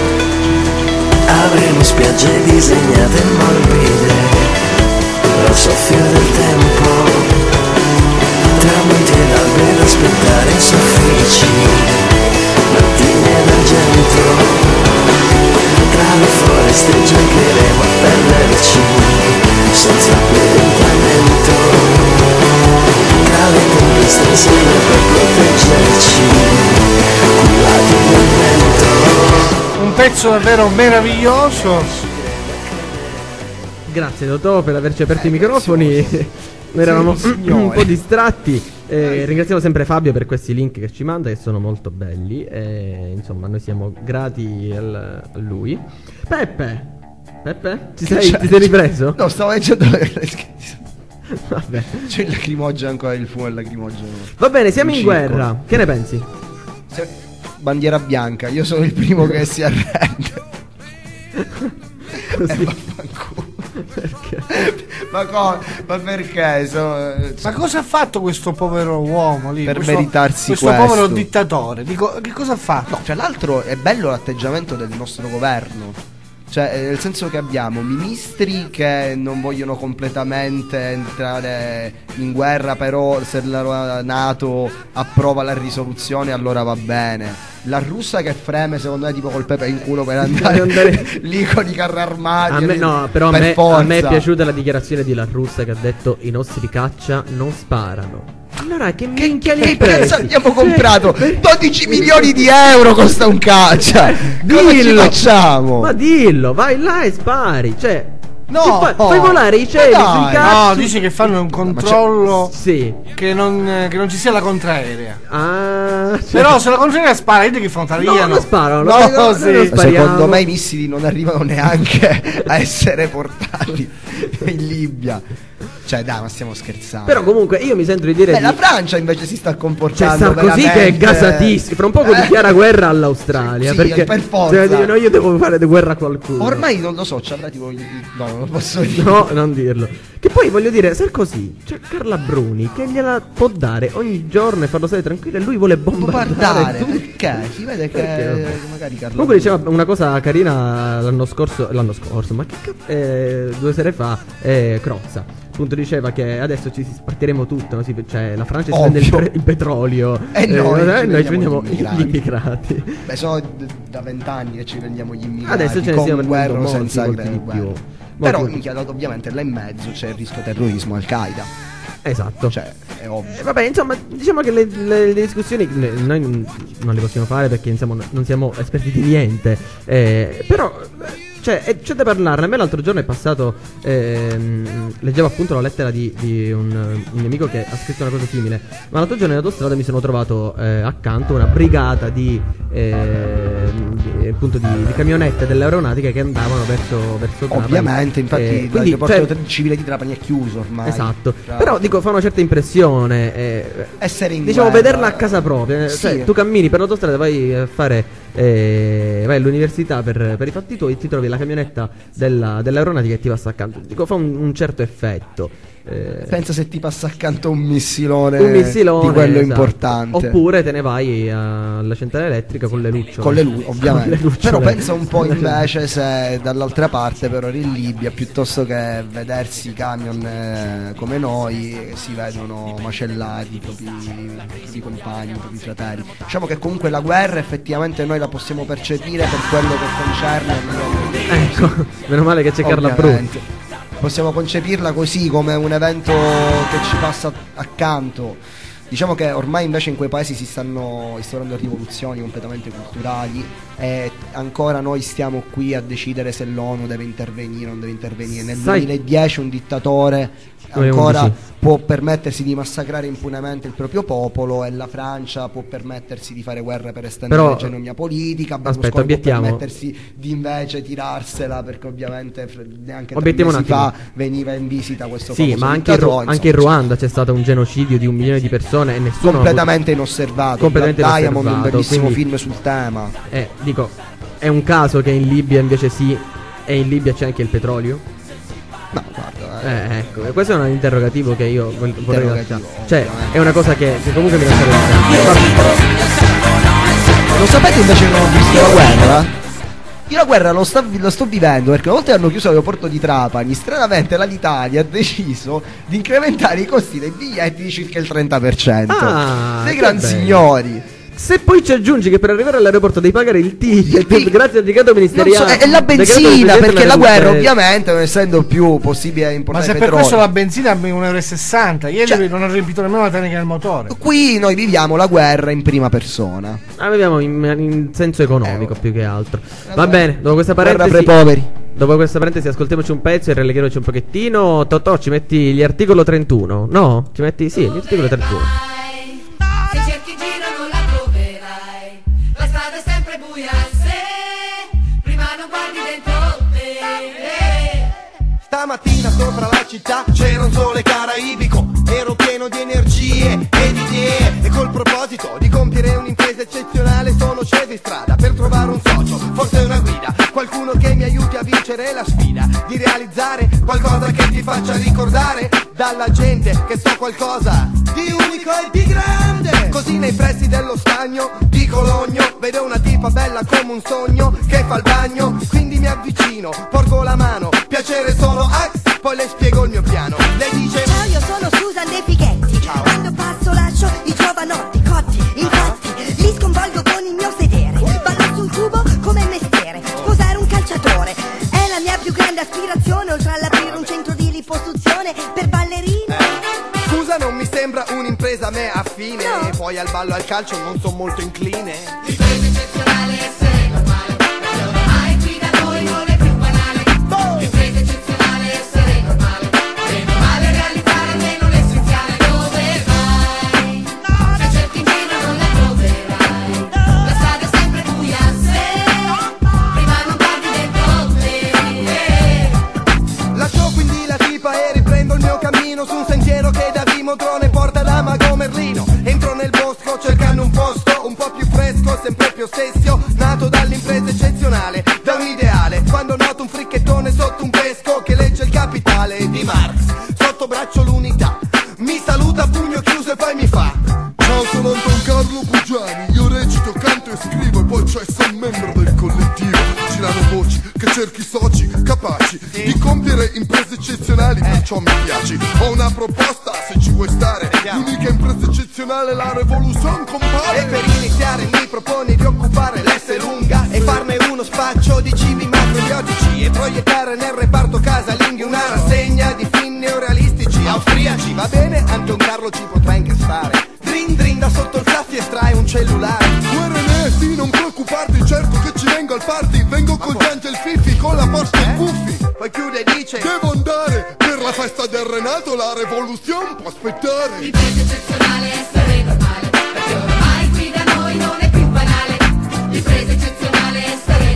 avremo spiagge disegnate morbide, lo soffio del tempo, tramonti ed alberi da aspettare in soffici, mattine d'argento, tra le foreste giocheremo a perderci, senza orientamento, tra le tempeste insieme per proteggerci, cullati dal vento. Un pezzo davvero meraviglioso. Grazie Totò per averci aperto i microfoni. Noi eravamo Sì, un po' distratti. Eh, ringraziamo sempre Fabio per questi link che ci manda, che sono molto belli. E, insomma, noi siamo grati al, a lui. Peppe, Peppe, ti sei, ti sei ripreso? No, stavo leggendo le Vabbè. C'è il lacrimogeno ancora, il fumo del lacrimogeno. Va bene, siamo in circolo. guerra. Che ne pensi? Se- Bandiera bianca, io sono il primo che si arrende. Così. Eh, vaffanculo. Perché? Ma, co- ma perché? So- Ma cosa ha fatto questo povero uomo lì? Per questo, meritarsi questo questo. povero dittatore. Dico, che cosa ha fatto? No, tra l'altro è bello l'atteggiamento del nostro governo. Cioè, eh, nel senso che abbiamo ministri che non vogliono completamente entrare in guerra, però se la NATO approva la risoluzione allora va bene. La russa che freme, secondo me, tipo col pepe in culo per andare, andare- lì con i carri armati. A me, no, però a per me, a forza. me è piaciuta la dichiarazione di La Russa che ha detto i nostri caccia non sparano. Allora che minchia li Che hai cazzo presi? abbiamo Cioè, comprato? per- dodici milioni di euro costa un caccia. Cosa ci Dillo. facciamo? Ma dillo, vai là e spari. Cioè, No, ti fai, fai volare i cieli Ma sui dai, cazzi. No, dice che fanno un controllo Sì. che, non, eh, che non ci sia la contraerea. Ah, cioè- Però se la contraerea spara, vedi che fanno no, tagliano. non sparano. No, no, no, sì. non spariamo. Secondo me i missili non arrivano neanche a essere portati in Libia. Cioè, dai, ma stiamo scherzando. Però comunque io mi sento di dire Beh, di... la Francia invece si sta C'è comportando Sarkozy che è veramente- gasatissimo. Fra un poco Eh. dichiara guerra all'Australia. Sì, perché per forza. cioè, dice, no, io devo fare guerra a qualcuno. Ormai non lo so, ci avrà tipo. No, non lo posso dire. No, non dirlo. Che poi voglio dire, Sarkozy, c'è Carla Bruni che gliela può dare ogni giorno e farlo stare tranquillo. E lui vuole bombardare. Bombardare, tutto. perché? Si vede che Perché, vabbè. magari Carlo. Comunque diceva una cosa carina l'anno scorso. L'anno scorso, ma che cazzo? Eh, due sere fa, eh, Crozza. Appunto diceva che adesso ci si spartiremo tutto, no? Si- cioè la Francia si Ovvio. prende il, pre- il petrolio E noi eh, ci noi prendiamo ci prendiamo gli gli immigrati. immigrati. Beh, sono d- da vent'anni che ci prendiamo gli immigrati. Adesso ce ne con stiamo prendendo guerra o molti, senza molti di guerra. più. Però, Molti- minchia, ovviamente là in mezzo c'è il rischio terrorismo Al-Qaeda. Esatto. Cioè, è ovvio. Eh, vabbè, insomma, diciamo che le, le- le discussioni ne- noi non non le possiamo fare perché insomma, non siamo esperti di niente. Eh, però, eh, cioè, eh, c'è da parlarne. A me l'altro giorno è passato. ehm, leggevo appunto la lettera di, di un, un mio amico che ha scritto una cosa simile. Ma l'altro giorno in autostrada mi sono trovato eh, accanto una brigata di, ehm, di appunto di, di camionette dell'aeronautica che andavano verso, verso Trapani. Ovviamente, infatti Eh, quindi, l'aeroporto cioè, civile di Trapani è chiuso ormai. esatto. Tra- Però dico, fa una certa impressione eh, essere in diciamo guerra. vederla a casa propria. Sì. Cioè, tu cammini per l'autostrada, vai a fare eh, vai all'università per, per i fatti tuoi, ti trovi la camionetta della, dell'aeronautica e ti passa accanto. Dico, fa un, un certo effetto. Eh, Pensa se ti passa accanto un missilone, un missilone di quello esatto. importante. Oppure te ne vai alla centrale elettrica con le lucciole. Con le lu- ovviamente. Con le lucciole. Però pensa un po' invece se dall'altra parte, però in Libia, piuttosto che vedersi i camion eh, come noi, si vedono macellati i propri, i propri compagni, i propri fratelli. Diciamo che comunque la guerra effettivamente noi la possiamo percepire per quello che concerne a livello- Ecco, meno male che c'è Carla Ovviamente. Bruni. Possiamo concepirla così, come un evento che ci passa accanto. Diciamo che ormai invece in quei paesi si stanno instaurando rivoluzioni completamente culturali e ancora noi stiamo qui a decidere se l'ONU deve intervenire o non deve intervenire. Nel Sai- duemiladieci un dittatore ancora può permettersi di massacrare impunemente il proprio popolo e la Francia può permettersi di fare guerra per estendere Però- l'egemonia politica. aspetta, Berlusconi può obiettiamo. permettersi di invece tirarsela perché ovviamente fr- neanche tre Obiettiamo un mesi attimo. fa veniva in visita questo Sì, famoso ma anche in, Ru- dittatore, anche in insomma, Ruanda c'è stato un genocidio di un milione di persone e nessuno completamente inosservato. completamente Blood Diamond, un inosservato, bellissimo quindi- film sul tema. Eh, dico, è un caso che in Libia invece sì, e in Libia c'è anche il petrolio? No, guarda, Eh, ecco, questo è un interrogativo che io vol- vorrei Interrogativo, lasciare. Cioè, è una cosa che, che comunque mi lascia Lo sapete invece che non ho visto la guerra? Io la guerra lo, sta- lo sto vivendo perché una volta che hanno chiuso l'aeroporto di Trapani, stranamente l'Alitalia ha deciso di incrementare i costi dei biglietti di circa il trenta per cento. Ah, dei che gran bello. signori. Se poi ci aggiungi che per arrivare all'aeroporto devi pagare il ticket grazie al decreto Non ministeriale so, è, è la decreto del benzina Presidente perché della la guerra Repubblica- ovviamente non essendo più possibile Ma importare se per petrolio. questo la benzina è un euro e sessanta, ieri Cioè- non ha riempito nemmeno la tanica del motore. Qui noi viviamo la guerra in prima persona. Ah, viviamo in, in senso economico più che altro. Va guerra- bene, dopo questa guerra parentesi fra i poveri. Dopo questa parentesi ascoltiamoci un pezzo e releghiamoci un pochettino. Totò, ci metti gli articolo trentuno? No? Ci metti sì, gli articolo trentuno. Se cerchi in giro non la troverai, la strada è sempre buia se prima non guardi dentro te. Stamattina sopra la città c'era un sole caraibico, ero pieno di energie e di idee e col proposito di compiere un'impresa eccezionale sono sceso in strada per trovare un socio, forse una guida, qualcuno che mi aiuti a vincere la sfida, di realizzare qualcosa che ti faccia ricordare dalla gente che so qualcosa di unico e di grande. Così nei pressi dello stagno di Cologno vedo una tipa bella come un sogno che fa il bagno, quindi mi avvicino, porgo la mano, piacere solo ax, poi le spiego il mio piano. Lei dice: ciao, io sono Susan De Fighetti. Quando passo lascio i giovanotti cotti, infatti li sconvolgo con il mio sedere. Ballo sul cubo come mestiere, sposare un calciatore è la mia più grande aspirazione, oltre all'aprire un centro di liposuzione per ballerine. scusa, non mi sembra un'impresa a me affine, No. poi al ballo e al calcio non sono molto incline. L'impresa eccezionale è essere normale, perché ormai qui da noi non è più banale. L'impresa eccezionale è essere normale, è normale realizzare almeno l'essenziale. Dove vai? Se cerchi in giro non la troverai, la strada è sempre buia se prima non guardi dentro te. Lascio quindi la tipa e riprendo il mio cammino su un sentiero che da Vimotrone porta da Mago Merlino. Entro nel bosco cercando un posto un po' più fresco, sempre più ostessio, nato dall'impresa eccezionale, da un ideale. Quando noto un fricchettone sotto un pesco che legge il Capitale di Marx, sotto braccio l'unità, mi saluta a pugno chiuso e poi mi fa: ciao, sono Anton Carlo Pugiani, io recito, canto e scrivo e poi c'è sono membro del collettivo. Girano voci che cerchi soci capaci di compiere imprese eccezionali, perciò mi piaci. Ho una proposta se ci vuoi stare, l'unica impresa eccezionale, la revoluzione compare. E per iniziare mi proponi di occupare l'S lunga e farne uno spaccio di cibi macrobiotici e proiettare nel reparto casalinghi una rassegna di film neorealistici austriaci. Va bene, Anton Carlo ci potrà incastrare. Drin drin da sotto il sassi estrae un cellulare. Uè René, sì, non preoccuparti, certo che ci vengo al party. Vengo col Giangel Fifi, con la Porsche e Puffi. Poi chiude e dice: devo andare per la festa del Renato, la rivoluzione può aspettare. L'impresa eccezionale è essere normale, perché ormai qui da noi non è più banale. L'impresa eccezionale è essere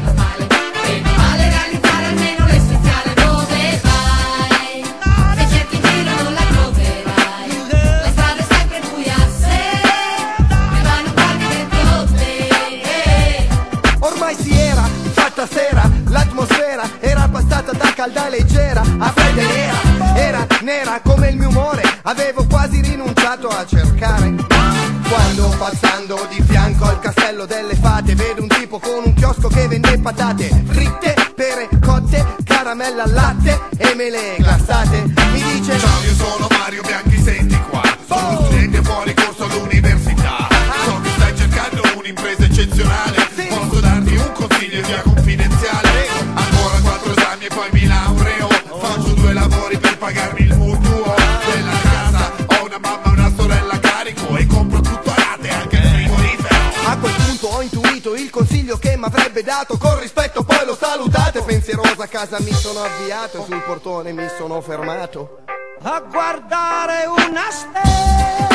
nera come il mio umore, avevo quasi rinunciato a cercare. Quando passando di fianco al castello delle fate vedo un tipo con un chiosco che vende patate fritte, pere cotte, caramella al latte e mele glassate. Mi dice: ciao, io sono Mario Bianchi, senti qua, sono uno studente fuori corso all'università. So che stai cercando un'impresa eccezionale, posso darti un consiglio via confidenziale. Ancora quattro esami e poi mi laureo, faccio due lavori per pagarmi il mutuo della casa. Ho una mamma e una sorella a carico e compro tutto a rate, anche il frigorifero. A quel punto ho intuito il consiglio che mi avrebbe dato, con rispetto poi lo salutate. Pensieroso a casa mi sono avviato e sul portone mi sono fermato a guardare una stella.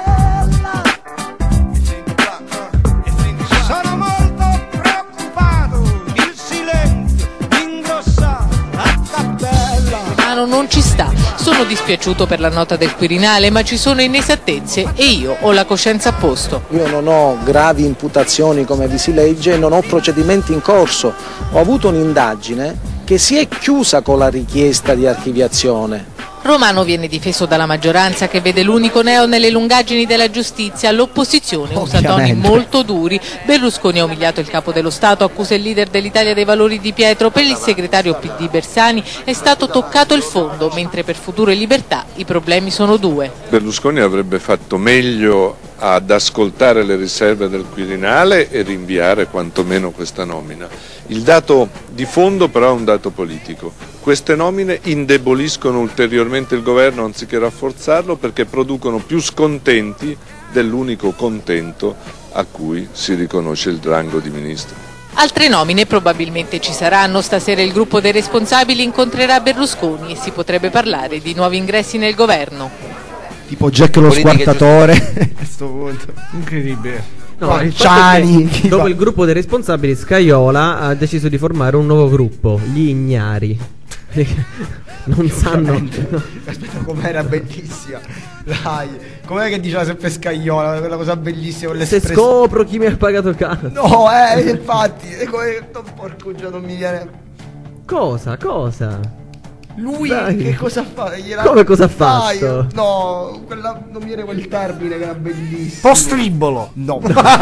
Sono molto preoccupato, il silenzio ingrossa la cappella. Romano non ci sta. Sono dispiaciuto per la nota del Quirinale, ma ci sono inesattezze e io ho la coscienza a posto. Io non ho gravi imputazioni come vi si legge, non ho procedimenti in corso. Ho avuto un'indagine che si è chiusa con la richiesta di archiviazione. Romano viene difeso dalla maggioranza che vede l'unico neo nelle lungaggini della giustizia. L'opposizione usa toni molto duri. Berlusconi ha umiliato il capo dello Stato, accusa il leader dell'Italia dei Valori Di Pietro. Per il segretario P D Bersani è stato toccato il fondo, mentre per Futuro e Libertà i problemi sono due. Berlusconi avrebbe fatto meglio ad ascoltare le riserve del Quirinale e rinviare quantomeno questa nomina. Il dato di fondo però è un dato politico. Queste nomine indeboliscono ulteriormente il governo anziché rafforzarlo, perché producono più scontenti dell'unico contento a cui si riconosce il rango di ministro. Altre nomine probabilmente ci saranno. Stasera il gruppo dei responsabili incontrerà Berlusconi e si potrebbe parlare di nuovi ingressi nel governo. Tipo Jack lo squartatore. A questo punto. Incredibile. No, il Ciani, che, dopo il gruppo dei responsabili, Scajola ha deciso di formare un nuovo gruppo, gli ignari. Non sanno. Aspetta, com'era bellissima. Dai, com'è che diceva sempre Scaiola? Quella cosa bellissima. Se scopro chi mi ha pagato casa. No, eh, infatti. Porco, non mi viene. Cosa? Cosa? Lui Dai. Che cosa fa? Gliela... Come cosa ha fatto? Dai, no, quella, non mi viene quel termine che era bellissimo. Postribolo. No.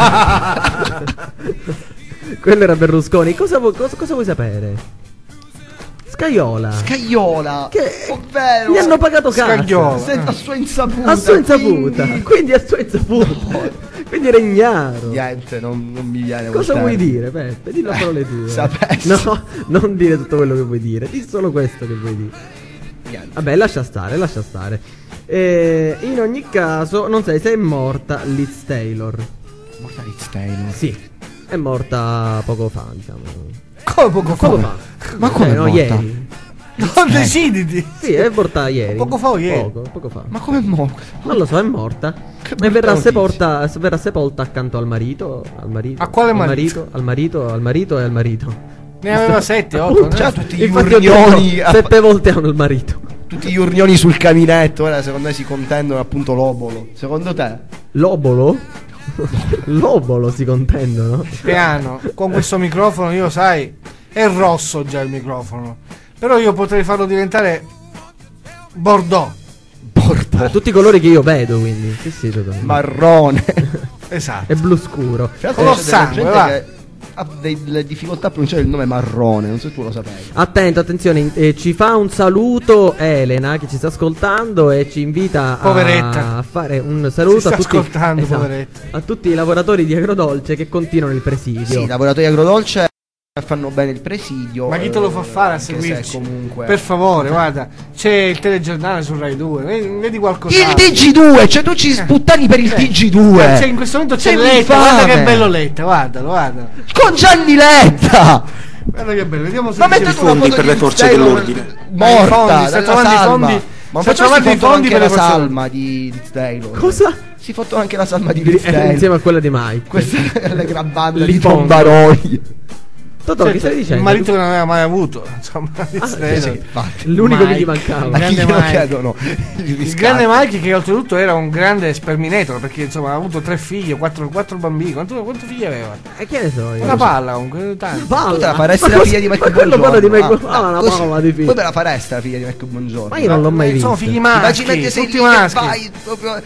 Quello era Berlusconi. Cosa, cosa, cosa vuoi sapere? Scaiola. Scaiola. Che ovvero gli hanno pagato casa. Scagliola. Se- a sua insaputa. A sua insaputa. Quindi, quindi a sua insaputa. No. Quindi era ignaro. Niente, non, non mi viene. Cosa vuoi dire, Peppe? Dillo a parole tue. Sapessi. No, non dire tutto quello che vuoi dire. Di solo questo che vuoi dire. Niente. Vabbè, lascia stare, lascia stare. E in ogni caso, non sai se è morta Liz Taylor. Morta Liz Taylor? Sì. È morta poco fa, diciamo. Come poco fa? Poco fa. Ma come eh, no, morta? ieri. Non deciditi. Sì, è morta ieri. Poco fa o ieri? Poco, poco fa. Ma come è morta? Non lo so, è morta. Che E verrà brutta sepolta, verrà sepolta accanto al marito. Al marito. A quale al marito? Al marito, al marito e al marito. Ne aveva sette, otto. Appunto, Già tutti gli infatti ho urnioni. detto, sette volte hanno il marito. Tutti gli urnioni sul caminetto. Ora secondo me si contendono appunto l'obolo. Secondo te? L'obolo? L'obolo si contendono. Piano, con questo microfono io sai, è rosso già il microfono. Però io potrei farlo diventare Bordeaux. Bordeaux. Eh, tutti i colori che io vedo, quindi. Sì, sì, totalmente. Marrone. Esatto. E blu scuro. Color sangue, va. Che ha delle difficoltà a pronunciare il nome Marrone. Non so se tu lo sapevi. Attento, attenzione, eh, ci fa un saluto Elena che ci sta ascoltando e ci invita Poveretta. a fare un saluto Ci sta a tutti, ascoltando, esatto, poveretta. a tutti i lavoratori di Agrodolce che continuano il presidio. Sì, i lavoratori di Agrodolce fanno bene il presidio. Ma chi te lo fa fare a anche seguirci? se comunque Per favore, guarda, c'è il telegiornale su Rai due. Vedi, vedi qualcosa. il T G due, cioè tu ci sputtani per il Eh. T G due. Cioè, in questo momento c'è Sei Letta, infame. guarda che bello Letta, guardalo, guarda. Con Gianni Letta. Guarda che bello, vediamo se Ma dice mettete il una fondo. foto per le di forze Taylor dell'ordine. Morta, I fondi, sta dalla trovando i salma. fondi. Ma Sta facciamo trovando i fondi anche per le la forze salma di Liz Taylor. Cosa? Si fottono anche la salma di Di- Liz eh, Taylor. insieme a quella di Mike. Questa è la gran banda Li di pongo. Bombaroli. Totò, che stai dicendo? Il marito che non aveva mai avuto, insomma, Ah, sì, sì, l'unico che gli mancava. Il A chi grande glielo Mikey. chiedono? Il Il grande Mikey, che oltretutto era un grande Sperminator, perché insomma ha avuto tre figli, quattro, quattro bambini. Quanto, quanti figli aveva? E che ne so io? Una palla comunque, tanti. Tu te la faresti Ma la cosa- figlia di ma Michael quello parla di Buongiorno? Michael- ah, una così. palla di figli. Tu te la faresti la figlia di Michael Buongiorno? Ma io non l'ho mai visto. Sono figli maschi, Immaginate sei tutti lì maschi. che vai proprio